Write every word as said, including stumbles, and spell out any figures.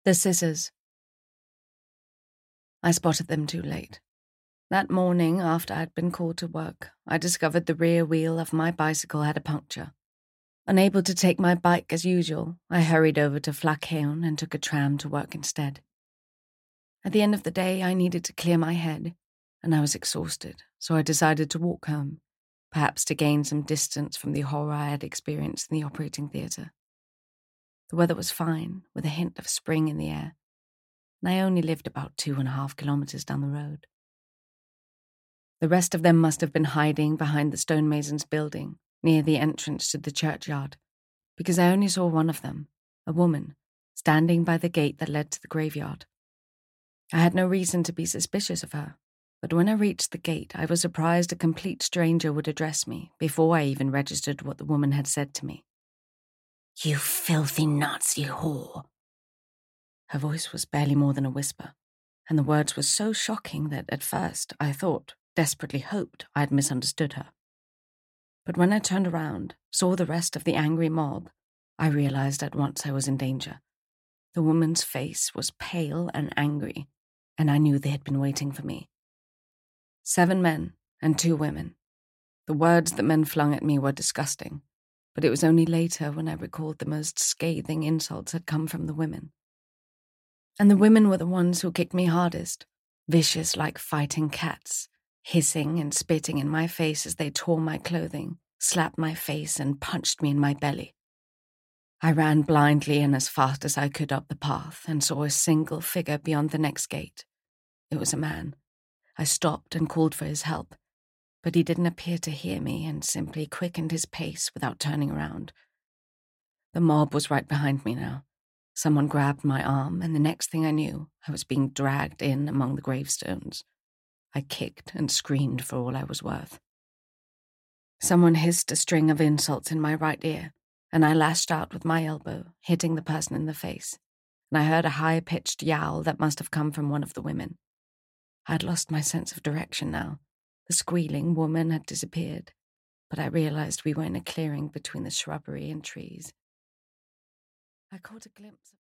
The scissors. I spotted them too late. That morning, after I'd been called to work, I discovered the rear wheel of my bicycle had a puncture. Unable to take my bike as usual, I hurried over to Flakheon and took a tram to work instead. At the end of the day, I needed to clear my head, and I was exhausted, so I decided to walk home, perhaps to gain some distance from the horror I had experienced in the operating theatre. The weather was fine, with a hint of spring in the air, and I only lived about two and a half kilometers down the road. The rest of them must have been hiding behind the stonemason's building, near the entrance to the churchyard, because I only saw one of them, a woman, standing by the gate that led to the graveyard. I had no reason to be suspicious of her, but when I reached the gate, I was surprised a complete stranger would address me before I even registered what the woman had said to me. "You filthy Nazi whore." Her voice was barely more than a whisper, and the words were so shocking that at first I thought, desperately hoped, I had misunderstood her. But when I turned around, saw the rest of the angry mob, I realized at once I was in danger. The woman's face was pale and angry, and I knew they had been waiting for me. Seven men and two women. The words the men flung at me were disgusting, but it was only later when I recalled the most scathing insults had come from the women. And the women were the ones who kicked me hardest, vicious like fighting cats, hissing and spitting in my face as they tore my clothing, slapped my face, and punched me in my belly. I ran blindly and as fast as I could up the path and saw a single figure beyond the next gate. It was a man. I stopped and called for his help, but he didn't appear to hear me and simply quickened his pace without turning around. The mob was right behind me now. Someone grabbed my arm, and the next thing I knew, I was being dragged in among the gravestones. I kicked and screamed for all I was worth. Someone hissed a string of insults in my right ear, and I lashed out with my elbow, hitting the person in the face, and I heard a high-pitched yowl that must have come from one of the women. I had lost my sense of direction now. The squealing woman had disappeared, but I realized we were in a clearing between the shrubbery and trees. I caught a glimpse of